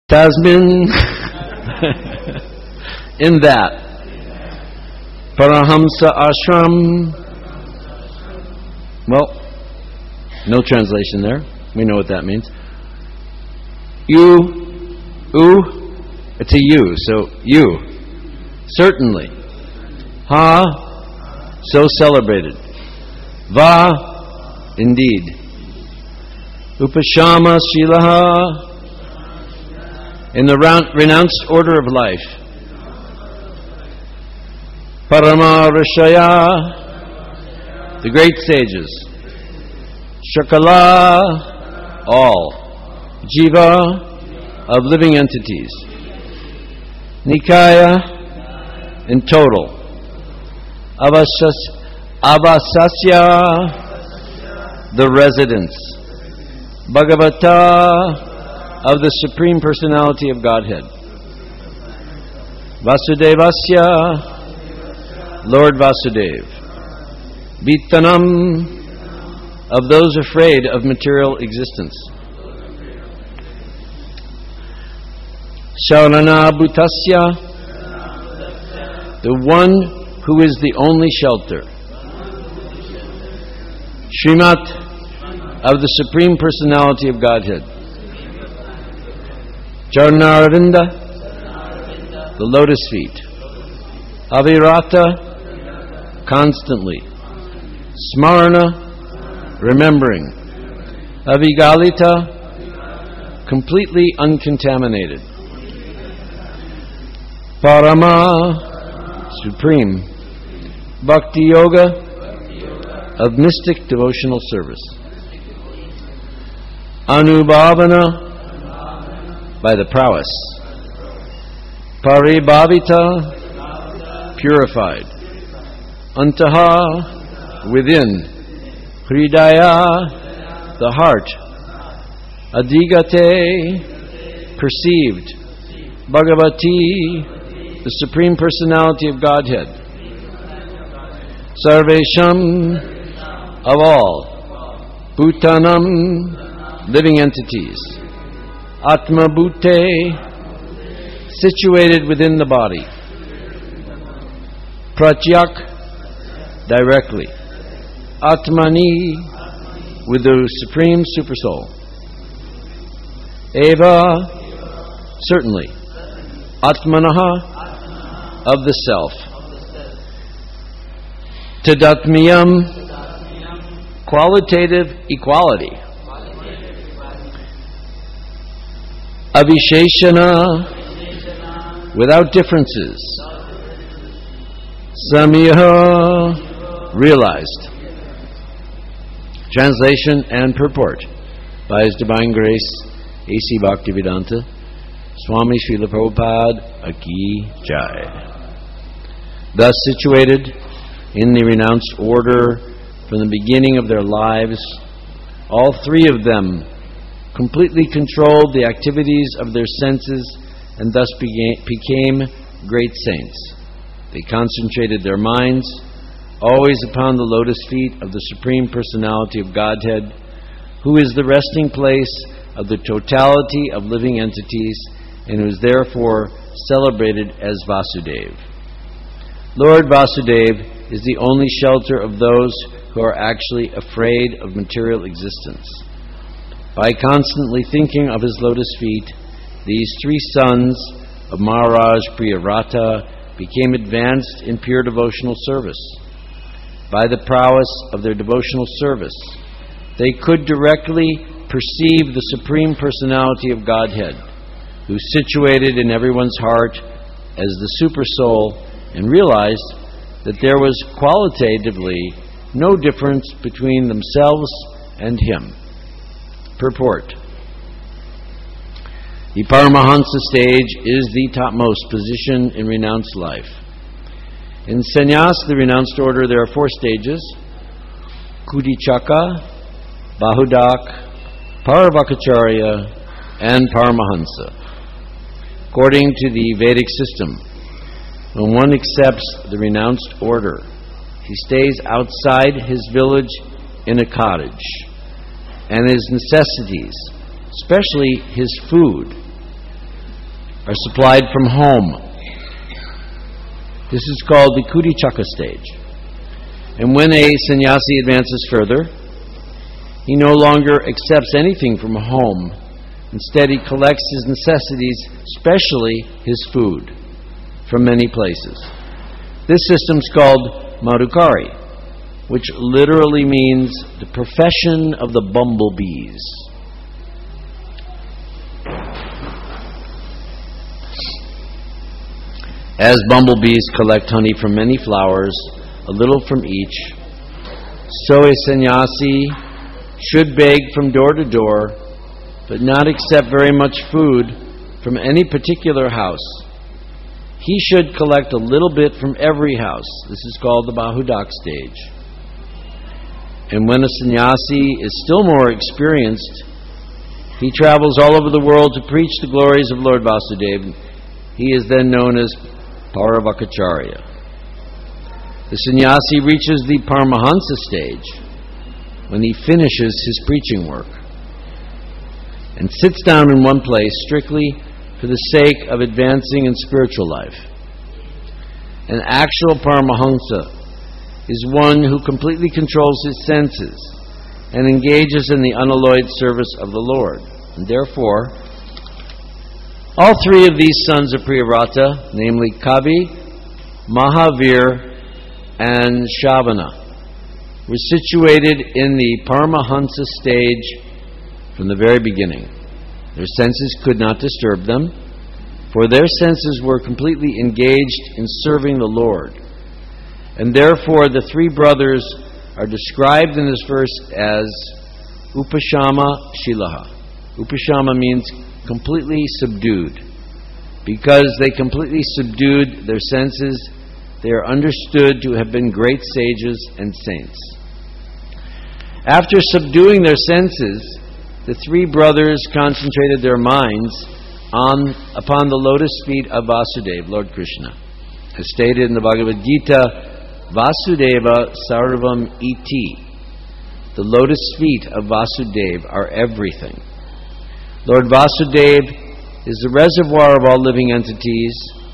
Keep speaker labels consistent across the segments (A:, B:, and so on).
A: Tasmin, in that. Parahamsa ashram. Well, no translation there. We know what that means. It's a you, so you. Certainly. Ha, so celebrated. Va, indeed. Upashama shilaha, in the renounced order of life. Parama Rishaya, the great sages. Shakala, all. Jiva, of living entities. Nikaya, in total. Avasasya, the residence. Bhagavata, of the Supreme Personality of Godhead. Vasudevasya, Lord Vasudev. Vittanam, of those afraid of material existence. Sharana Bhutasya, the one who is the only shelter. Srimat, of the Supreme Personality of Godhead. Charnaravinda, the lotus feet. Avirata, constantly. Smarana, remembering. Avigalita, completely uncontaminated. Parama, supreme. Bhakti Yoga, of mystic devotional service. Anubhavana, by the prowess. Paribhavita, purified. Antaha, within. Hridaya, the heart. Adigate, perceived. Bhagavati, the Supreme Personality of Godhead. Sarvesham, of all. Bhutanam, living entities. Atma Bhute, situated within the body. Pratyak, directly. Atmani, with the Supreme Supersoul. Eva, certainly. Atmanaha, of the Self. Tadatmiyam, qualitative equality. Avisheshana, without differences. Samiha, realized. Translation and purport by His Divine Grace A.C. Bhaktivedanta Swami Srila Prabhupada Aki Jai. Thus situated in the renounced order from the beginning of their lives, all three of them completely controlled the activities of their senses and thus became great saints. They concentrated their minds always upon the lotus feet of the Supreme Personality of Godhead, who is the resting place of the totality of living entities and who is therefore celebrated as Vasudev. Lord Vasudev is the only shelter of those who are actually afraid of material existence. By constantly thinking of his lotus feet, these three sons of Maharaj Priyavrata became advanced in pure devotional service. By the prowess of their devotional service, they could directly perceive the Supreme Personality of Godhead, who is situated in everyone's heart as the Super Soul, and realized that there was qualitatively no difference between themselves and him. Purport. The Paramahansa stage is the topmost position in renounced life. In Sannyas, the renounced order, there are 4 stages: Kudicaka, Bahudak, Paravakacharya, and Paramahansa. According to the Vedic system, when one accepts the renounced order, he stays outside his village in a cottage, and his necessities, especially his food, are supplied from home. This is called the Kudicaka stage. And when a sannyasi advances further, he no longer accepts anything from home. Instead, he collects his necessities, especially his food, from many places. This system is called Madhukari, which literally means the profession of the bumblebees. As bumblebees collect honey from many flowers, a little from each, so a sannyasi should beg from door to door, but not accept very much food from any particular house. He should collect a little bit from every house. This is called the Bahudak stage. And when a sannyasi is still more experienced, he travels all over the world to preach the glories of Lord Vasudeva. He is then known as Paravakacharya. The sannyasi reaches the Paramahansa stage when he finishes his preaching work and sits down in one place strictly for the sake of advancing in spiritual life. An actual Paramahansa is one who completely controls his senses and engages in the unalloyed service of the Lord. And therefore, all three of these sons of Priyavrata, namely Kavi, Mahavir, and Shavana, were situated in the Paramahansa stage from the very beginning. Their senses could not disturb them, for their senses were completely engaged in serving the Lord. And therefore the three brothers are described in this verse as Upashama Shilaha. Upashama means completely subdued. Because they completely subdued their senses, they are understood to have been great sages and saints. After subduing their senses, the three brothers concentrated their minds upon the lotus feet of Vasudeva, Lord Krishna. As stated in the Bhagavad Gita, Vasudeva Sarvam Iti. The lotus feet of Vasudeva are everything. Lord Vasudeva is the reservoir of all living entities,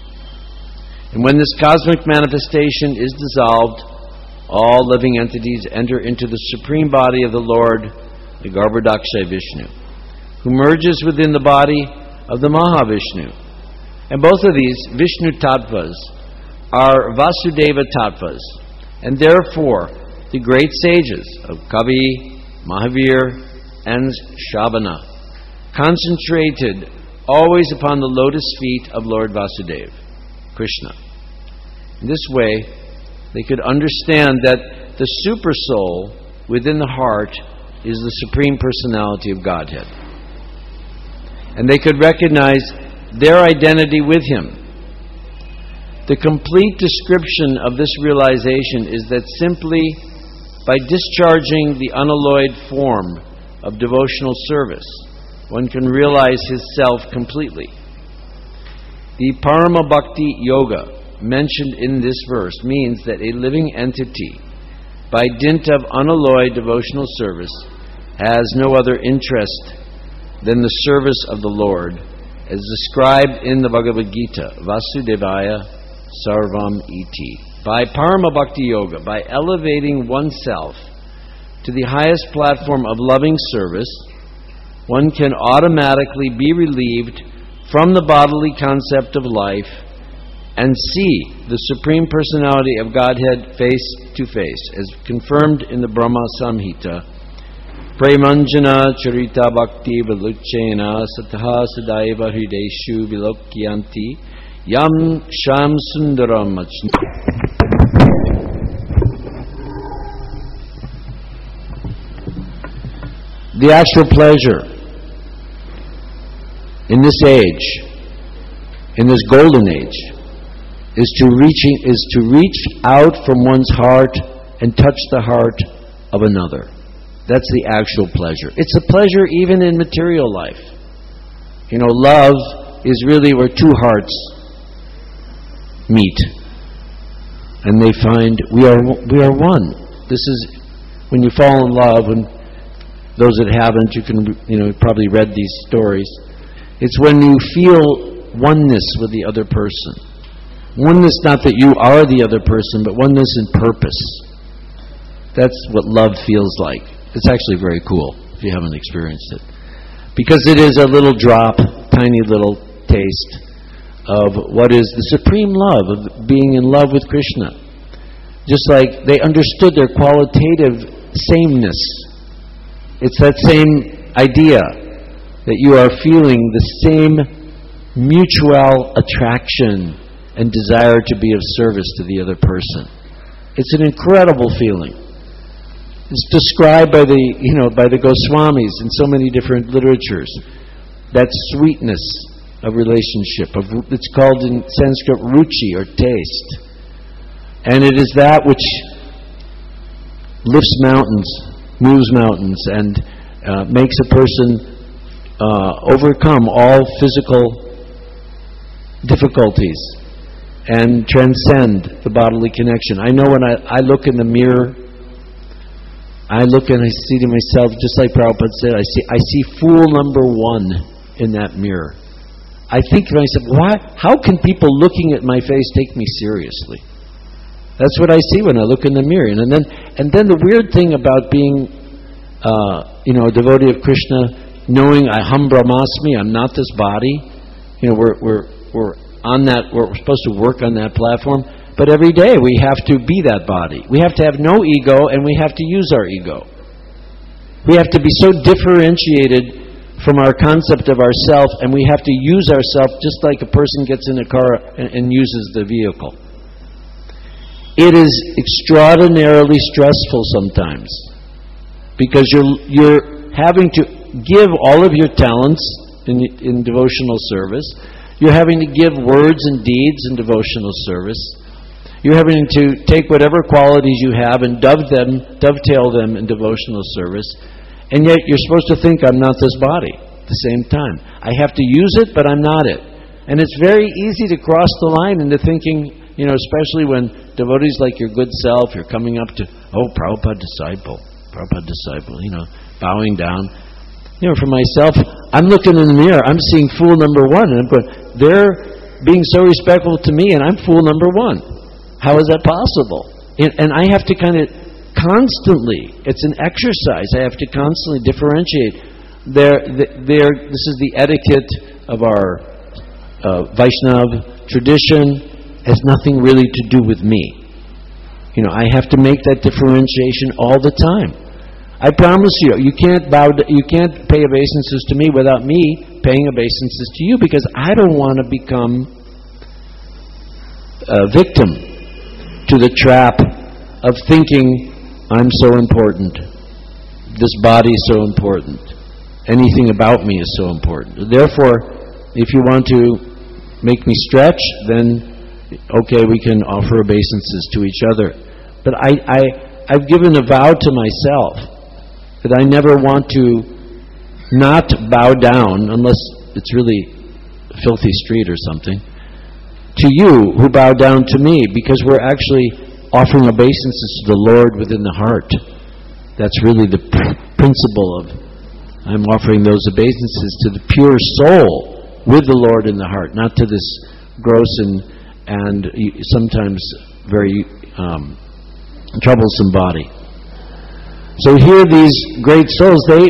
A: and when this cosmic manifestation is dissolved, all living entities enter into the supreme body of the Lord, the Garbhodakshay Vishnu, who merges within the body of the Mahavishnu. And both of these Vishnu Tattvas are Vasudeva Tattvas, and therefore the great sages of Kavi, Mahavir, and Shavana concentrated always upon the lotus feet of Lord Vasudeva, Krishna. In this way, they could understand that the super soul within the heart is the Supreme Personality of Godhead. And they could recognize their identity with Him. The complete description of this realization is that simply by discharging the unalloyed form of devotional service, one can realize his self completely. The Parama Bhakti Yoga mentioned in this verse means that a living entity, by dint of unalloyed devotional service, has no other interest than the service of the Lord, as described in the Bhagavad Gita, Vasudevaya Sarvam Iti. By Parama Bhakti Yoga, by elevating oneself to the highest platform of loving service, one can automatically be relieved from the bodily concept of life and see the Supreme Personality of Godhead face to face, as confirmed in the Brahma Samhita. Premanjana charita bhakti viluchena sataha sadaiva hrideshu vilokyanti yam sham sundaram achna. The actual pleasure in this age, in this golden age, is to reach out from one's heart and touch the heart of another. That's the actual pleasure. It's a pleasure even in material life. You know, love is really where two hearts meet, and they find we are one. This is when you fall in love. And those that haven't, you can probably read these stories. It's when you feel oneness with the other person. Oneness, not that you are the other person, but oneness in purpose. That's what love feels like. It's actually very cool if you haven't experienced it. Because it is a little drop, tiny little taste of what is the supreme love, of being in love with Krishna. Just like they understood their qualitative sameness. It's that same idea that you are feeling the same mutual attraction and desire to be of service to the other person. It's an incredible feeling. It's described by the Goswamis in so many different literatures. That sweetness of relationship, it's called in Sanskrit ruchi, or taste. And it is that which lifts mountains, moves mountains, and makes a person overcome all physical difficulties and transcend the bodily connection. I know when I look in the mirror, I look and I see to myself, just like Prabhupada said, I see fool number one in that mirror. I think to myself, how can people looking at my face take me seriously? That's what I see when I look in the mirror. And then the weird thing about being a devotee of Krishna, knowing aham brahmasmi, I'm not this body. We're on that. We're supposed to work on that platform. But every day we have to be that body. We have to have no ego, and we have to use our ego. We have to be so differentiated from our concept of ourself, and we have to use ourself just like a person gets in a car and uses the vehicle. It is extraordinarily stressful sometimes, because you're having to give all of your talents in devotional service. You're having to give words and deeds in devotional service. You're having to take whatever qualities you have and dovetail them in devotional service. And yet you're supposed to think, I'm not this body at the same time. I have to use it, but I'm not it. And it's very easy to cross the line into thinking, especially when devotees like your good self, you're coming up to, Prabhupada disciple, bowing down. For myself, I'm looking in the mirror, I'm seeing fool number one, and I'm going, they're being so respectful to me, and I'm fool number one. How is that possible? And I have to kind of constantly, it's an exercise, I have to constantly differentiate. This is the etiquette of our Vaishnav tradition, has nothing really to do with me. I have to make that differentiation all the time. I promise you can't pay obeisances to me without me paying obeisances to you, because I don't want to become a victim to the trap of thinking I'm so important, this body is so important, anything about me is so important. Therefore, if you want to make me stretch, then okay, we can offer obeisances to each other. But I've given a vow to myself that I never want to not bow down, unless it's really a filthy street or something, to you who bow down to me, because we're actually offering obeisances to the Lord within the heart. That's really the principle of, I'm offering those obeisances to the pure soul with the Lord in the heart, not to this gross and sometimes very troublesome body. So here these great souls, they're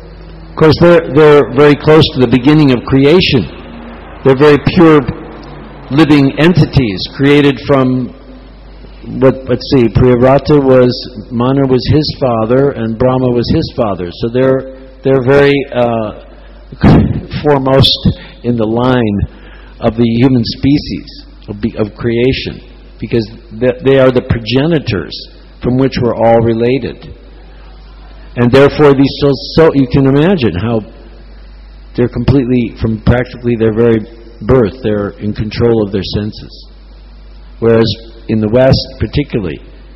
A: very close to the beginning of creation. They're very pure living entities created from Priyavrata Manu was his father and Brahma was his father. So they're very foremost in the line of the human species of creation, because they are the progenitors from which we're all related. And therefore these souls, so you can imagine how they're completely, from practically their very birth, they're in control of their senses. Whereas in the West, particularly,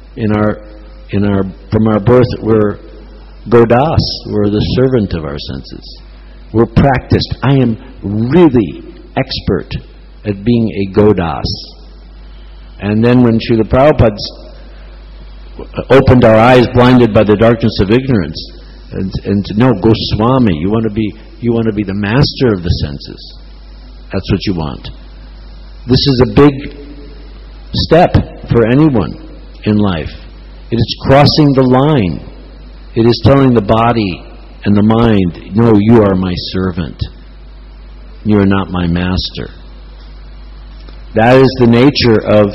A: from our birth, we're godas, we're the servant of our senses. We're practiced. I am really expert at being a godas. And then when Srila Prabhupada opened our eyes, blinded by the darkness of ignorance, and to know, Goswami, you want to be the master of the senses. That's what you want. This is a big step for anyone in life. It is crossing the line. It is telling the body and the mind, no, you are my servant. You are not my master. That is the nature of,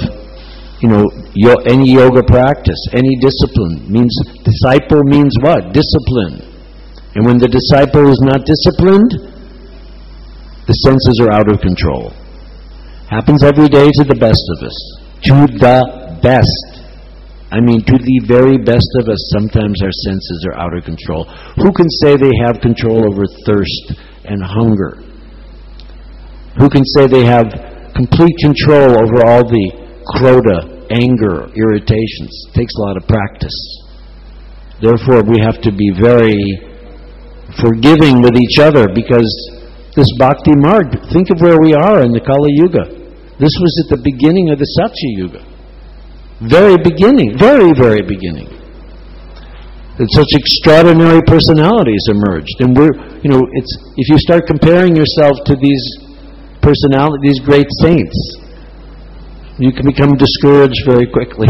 A: any yoga practice, any discipline. Disciple means what? Discipline. And when the disciple is not disciplined, the senses are out of control. Happens every day to the best of us. To the best. To the very best of us, sometimes our senses are out of control. Who can say they have control over thirst and hunger? Who can say they have complete control over all the krodha, anger, irritations? It takes a lot of practice. Therefore, we have to be very forgiving with each other, because this Bhakti Marg, think of where we are in the Kali Yuga. This was at the beginning of the Satya Yuga. Very beginning, very, very beginning. And such extraordinary personalities emerged. And if you start comparing yourself to these personalities, these great saints, you can become discouraged very quickly.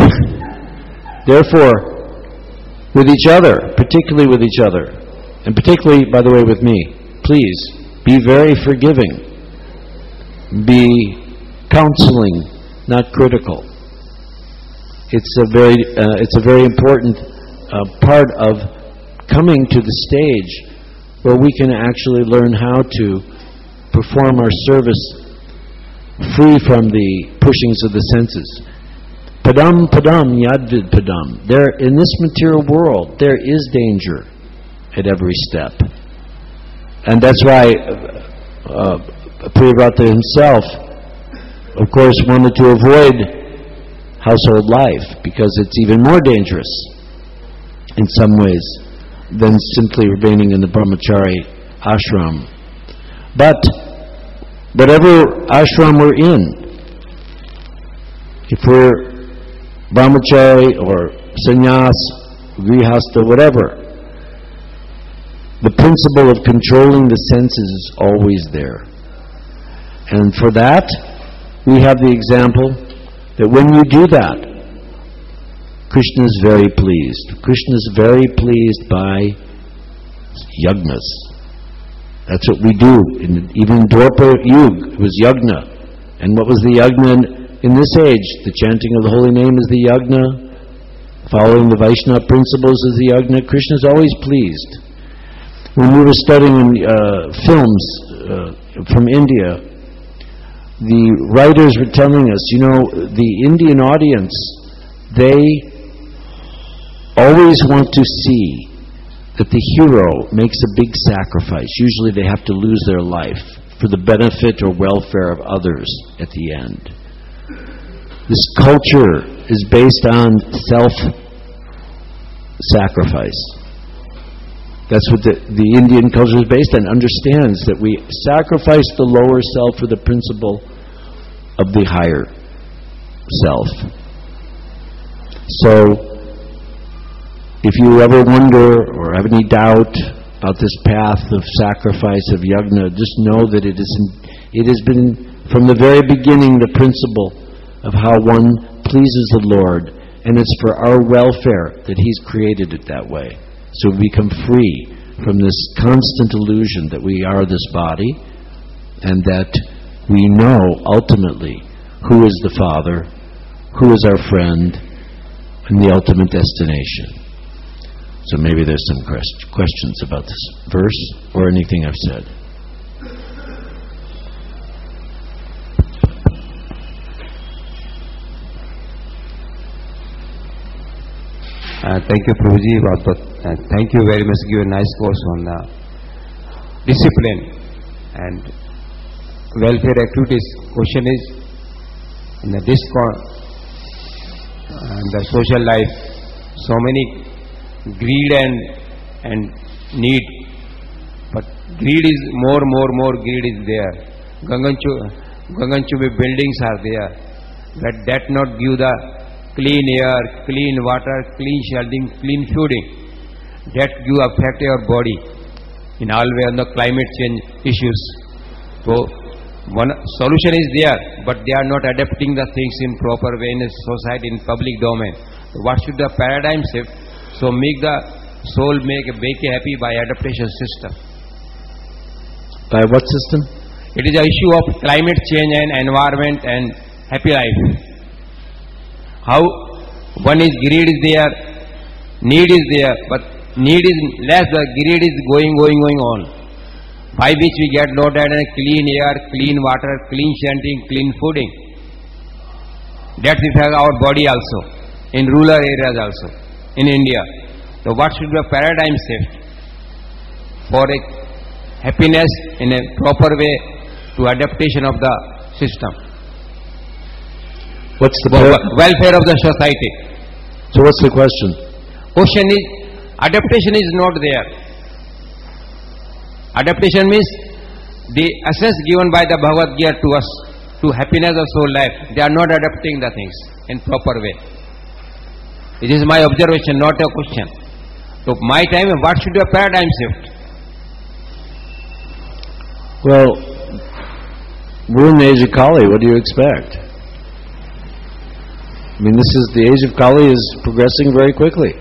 A: Therefore, with each other, particularly with each other, and particularly, by the way, with me, please, be very forgiving. Be counseling, not critical. It's a very important part of coming to the stage where we can actually learn how to perform our service free from the pushings of the senses. Padam padam yadvid padam. There, in this material world, there is danger at every step. And that's why Priyavrata himself, of course, wanted to avoid household life, because it's even more dangerous in some ways than simply remaining in the brahmachari ashram. But whatever ashram we're in, if we're brahmachari or sannyas, grihastha, whatever, the principle of controlling the senses is always there. And for that, we have the example that when you do that, Krishna is very pleased. Krishna is very pleased by yagnas. That's what we do. Even in Dwapar Yuga, it was yagna. And what was the yagna in this age? The chanting of the holy name is the yagna. Following the Vaishnava principles is the yagna. Krishna is always pleased. When we were studying films from India, the writers were telling us, the Indian audience, they always want to see that the hero makes a big sacrifice. Usually they have to lose their life for the benefit or welfare of others at the end. This culture is based on self-sacrifice. That's what the Indian culture is based on, understands that we sacrifice the lower self for the principle of the higher self. So, if you ever wonder or have any doubt about this path of sacrifice, of yagna, just know that it has been from the very beginning the principle of how one pleases the Lord, and it's for our welfare that He's created it that way. So we become free from this constant illusion that we are this body, and that we know ultimately who is the Father, who is our friend, and the ultimate destination. So maybe there's some questions about this verse or anything I've said.
B: Thank you, Prabhuji. Thank you very much. Give a nice course on discipline and welfare activities. Question is, in the discord and the social life, so many greed and need, but greed is more greed is there. Ganganchubi buildings are there, but that not give the clean air, clean water, clean sheltering, clean fooding. That give affect your body in all way on the climate change issues. So one solution is there, but they are not adapting the things in proper way in a society, in public domain. What should the paradigm shift? So make the soul make happy by adaptation system.
A: By what system?
B: It is an issue of climate change and environment and happy life. How one is greed is there, need is there, but need is less, the greed is going on. By which we get loaded and clean air, clean water, clean chanting, clean fooding. That affects our body also, in rural areas also, in India. So what should be a paradigm shift for a happiness in a proper way to adaptation of the system?
A: What's the
B: welfare of the society?
A: So what's the question?
B: Question is, adaptation is not there. Adaptation means the essence given by the Bhagavad Gita to us, to happiness of soul life. They are not adapting the things in proper way. It is my observation, not a question. So my time, what should be a paradigm shift?
A: Well, we're in the age of Kali. What do you expect? I mean, the age of Kali is progressing very quickly.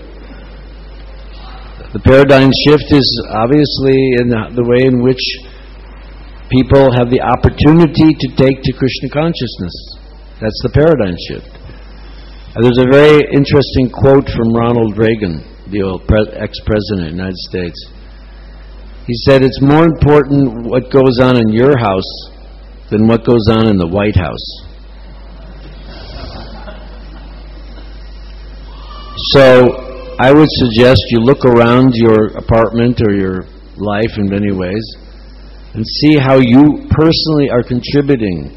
A: The paradigm shift is obviously in the way in which people have the opportunity to take to Krishna consciousness. That's the paradigm shift. There's a very interesting quote from Ronald Reagan, the old ex-president of the United States. He said, "It's more important what goes on in your house than what goes on in the White House." So I would suggest you look around your apartment or your life in many ways and see how you personally are contributing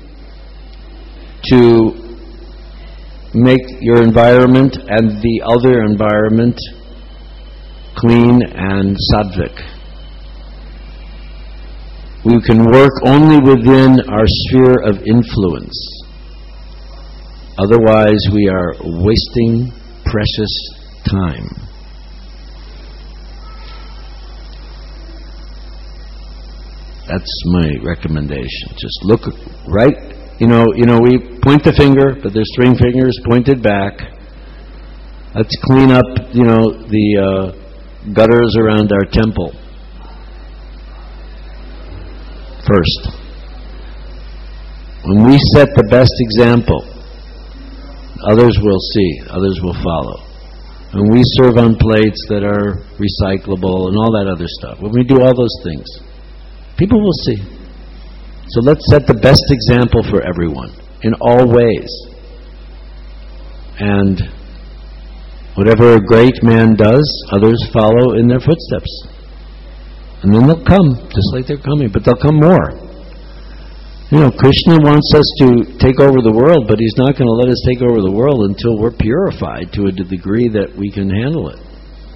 A: to make your environment and the other environment clean and sattvic. We can work only within our sphere of influence. Otherwise, we are wasting precious time. That's my recommendation. Just look right, we point the finger, but there's 3 fingers pointed back. Let's clean up, the gutters around our temple first. When we set the best example, others will see, others will follow. And we serve on plates that are recyclable and all that other stuff. When we do all those things, people will see. So let's set the best example for everyone in all ways. And whatever a great man does, others follow in their footsteps. And then they'll come, just like they're coming, but they'll come more. Krishna wants us to take over the world, but He's not going to let us take over the world until we're purified to a degree that we can handle it.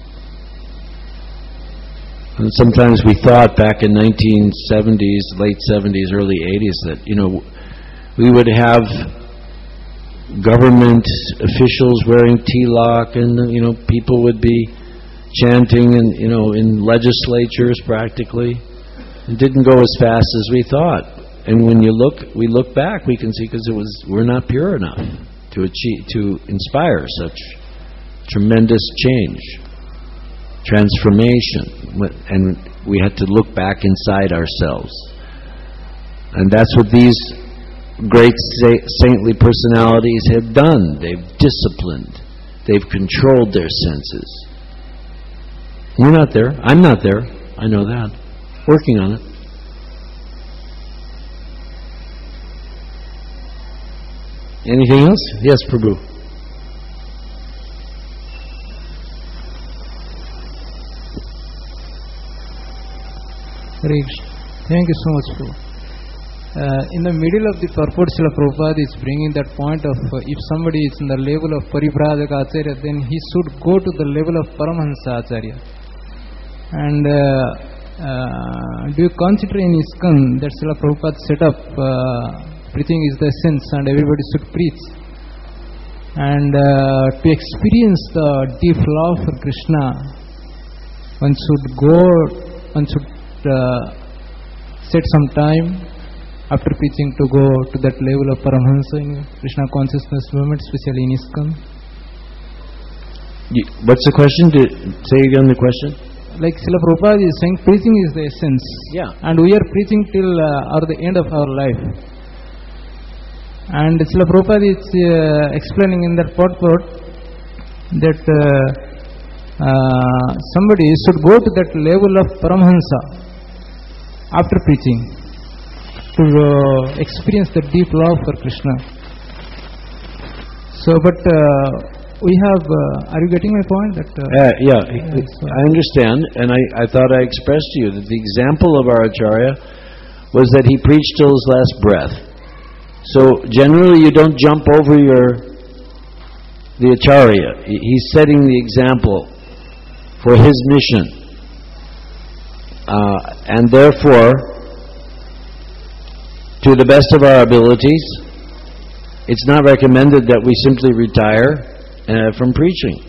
A: And sometimes we thought back in 1970s, late 70s, early 80s that, we would have government officials wearing tilak and, people would be chanting and, in legislatures practically. It didn't go as fast as we thought. And when we look back, we can see because we're not pure enough to inspire such tremendous change, transformation, and we had to look back inside ourselves. And that's what these great saintly personalities have done. They've disciplined. They've controlled their senses. We're not there. I'm not there. I know that. Working on it. Anything else? Yes, Prabhu.
C: Thank you so much, Prabhu. In the middle of the purport, Srila Prabhupada is bringing that point of if somebody is in the level of Parivrajaka Acharya, then he should go to the level of Paramahansa Acharya. And do you consider in ISKCON that Srila Prabhupada set up preaching is the essence and everybody should preach? And to experience the deep love for Krishna, one should set some time after preaching to go to that level of Paramahansa in Krishna consciousness movement, especially in ISKCON?
A: What's the question? Say again the question.
C: Like Srila Prabhupada is saying, preaching is the essence.
A: Yeah.
C: And we are preaching till or the end of our life. And Srila Prabhupada is explaining in that purport that somebody should go to that level of Paramahansa after preaching to experience the deep love for Krishna. So, but we have, are you getting my point? That
A: yeah, I understand, and I thought I expressed to you that the example of our Acharya was that he preached till his last breath. So generally you don't jump over the Acharya. He's setting the example for his mission. And therefore, to the best of our abilities, it's not recommended that we simply retire from preaching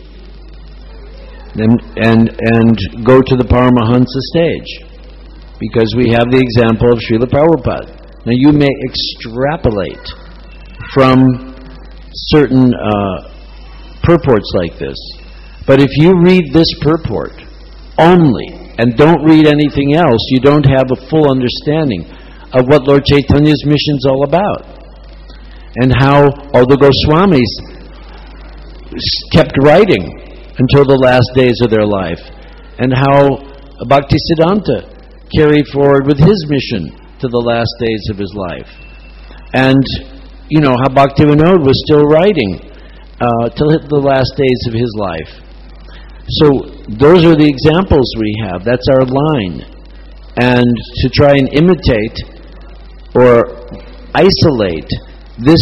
A: and go to the Paramahansa stage, because we have the example of Srila Prabhupada. Now you may extrapolate from certain purports like this, but if you read this purport only and don't read anything else, you don't have a full understanding of what Lord Chaitanya's mission is all about, and how all the Goswamis kept writing until the last days of their life, and how Bhaktisiddhanta carried forward with his mission to the last days of his life, and how Bhaktivinoda was still writing till the last days of his life. So those are the examples we have. That's our line. And to try and imitate or isolate this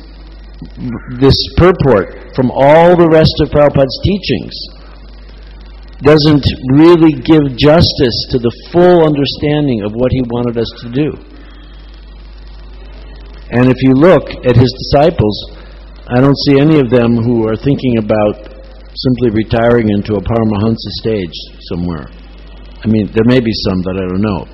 A: purport from all the rest of Prabhupada's teachings doesn't really give justice to the full understanding of what he wanted us to do. And if you look at his disciples, I don't see any of them who are thinking about simply retiring into a Paramahansa stage somewhere. I mean, there may be some, but I don't know.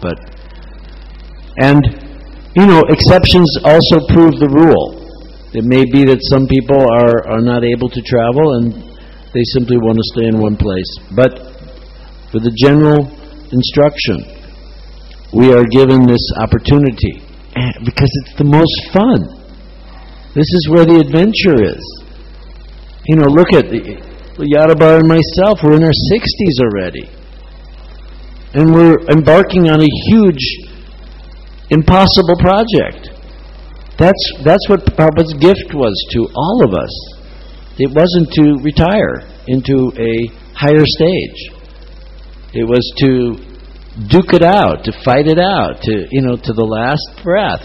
A: Exceptions also prove the rule. It may be that some people are not able to travel and they simply want to stay in one place. But for the general instruction, we are given this opportunity because it's the most fun. This is where the adventure is. Look at Yadabar and myself, we're in our 60s already. And we're embarking on a huge, impossible project. That's what Prabhupada's gift was to all of us. It wasn't to retire into a higher stage. It was to duke it out, to fight it out, to the last breath.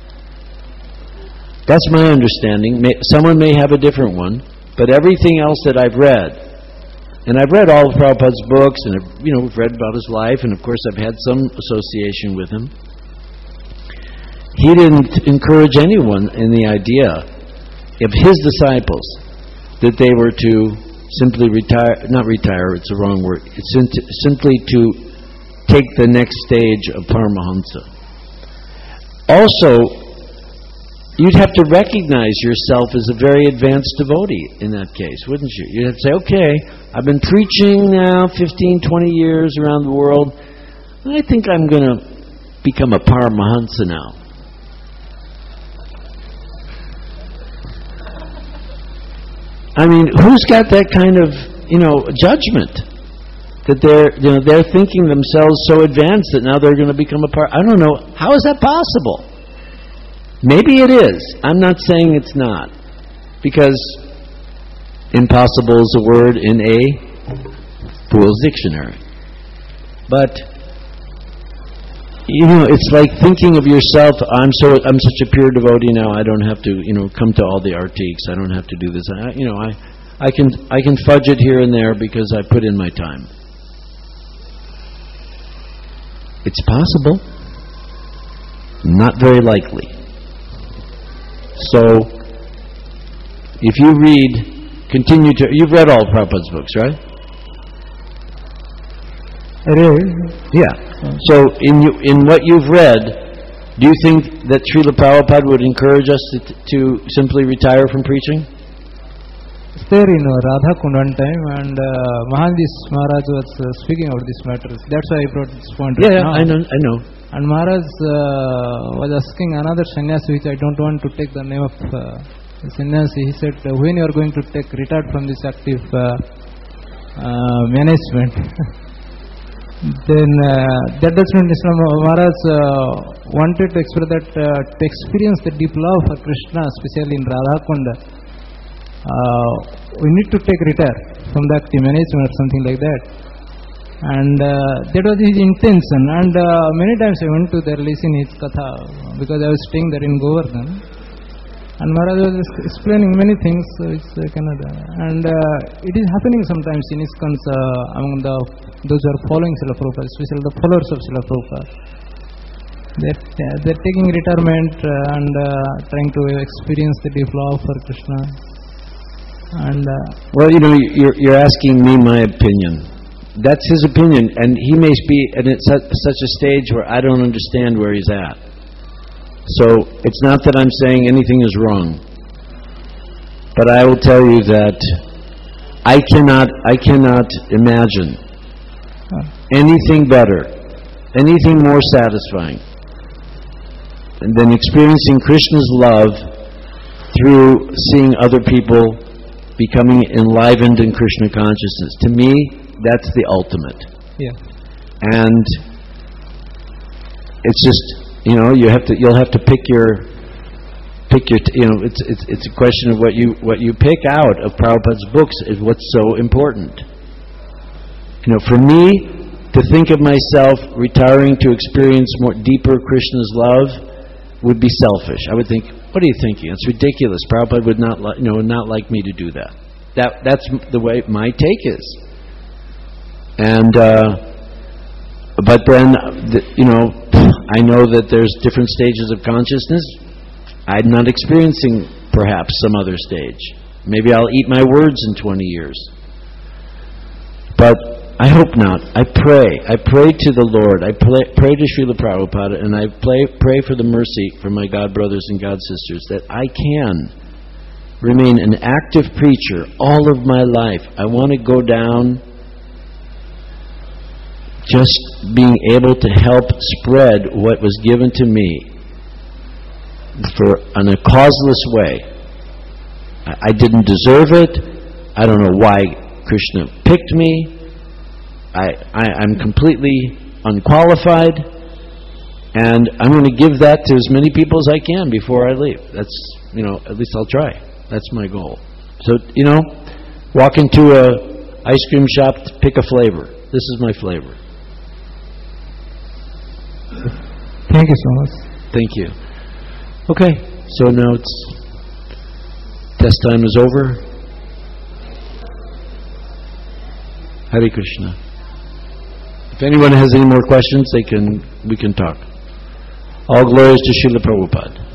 A: That's my understanding. Someone may have a different one, but everything else that I've read, and I've read all of Prabhupada's books, and I've read about his life, and of course I've had some association with him. He didn't encourage anyone in the idea of his disciples that they were to simply not retire, it's the wrong word, it's simply to take the next stage of Paramahansa. Also, you'd have to recognize yourself as a very advanced devotee in that case, wouldn't you? You'd have to say, okay, I've been preaching now 15, 20 years around the world. I think I'm going to become a Paramahansa now. I mean, who's got that kind of, judgment? That they're thinking themselves so advanced that now they're going to become a part. I don't know. How is that possible? Maybe it is. I'm not saying it's not. Because impossible is a word in a fool's dictionary. But it's like thinking of yourself, I'm such a pure devotee now, I don't have to, come to all the artiques, I don't have to do this. I can fudge it here and there because I put in my time. It's possible. Not very likely. So, if you you've read all of Prabhupada's books, right?
C: I read.
A: Yeah. So in what you've read, Do you think that Srila Prabhupada would encourage us to simply retire from preaching?
C: There in Radha Kund one time, and Mahanvis Maharaj was speaking about this matter. That's why I brought this point.
A: Yeah,
C: now.
A: I know.
C: And Maharaj was asking another sannyasi, which I don't want to take the name of sannyasi. He said, when you are going to take retired from this active management? Then that does not mean Maharaj wanted to express that to experience the deep love for Krishna, especially in Radha Kunda, we need to take retire from the active management or something like that. And that was his intention. And many times I went to there listen his katha, because I was staying there in Govardhan. And Maharaj was explaining many things which I cannot. And it is happening sometimes in ISKCONs among those who are following Srila Prabhupada, especially the followers of Srila Prabhupada. They're taking retirement and trying to experience the deep love for Krishna. And
A: well, you're asking me my opinion. That's his opinion, and he may be at such a stage where I don't understand where he's at. So it's not that I'm saying anything is wrong, but I will tell you that I cannot imagine anything better, anything more satisfying than experiencing Krishna's love through seeing other people becoming enlivened in Krishna consciousness. To me, that's the ultimate.
C: Yeah.
A: And it's just, you'll have to pick your it's a question of what you pick out of Prabhupada's books is what's so important. For me to think of myself retiring to experience more deeper Krishna's love would be selfish. I would think, what are you thinking? It's ridiculous. Prabhupada would not like me to do that. That's the way my take is. And but then I know that there's different stages of consciousness. I'm not experiencing perhaps some other stage. Maybe I'll eat my words in 20 years. But I hope not. I pray to the Lord. I pray to Srila Prabhupada, and I pray for the mercy for my God brothers and God sisters that I can remain an active preacher all of my life. I want to go down just being able to help spread what was given to me in a causeless way. I didn't deserve it. I don't know why Krishna picked me. I'm completely unqualified, and I'm going to give that to as many people as I can before I leave. That's, at least I'll try. That's my goal. So, walk into a ice cream shop, pick a flavor. This is my flavor.
C: Thank you so much.
A: Thank you. Okay, so now test time is over. Hare Krishna. If anyone has any more questions, we can talk. All glories to Srila Prabhupada.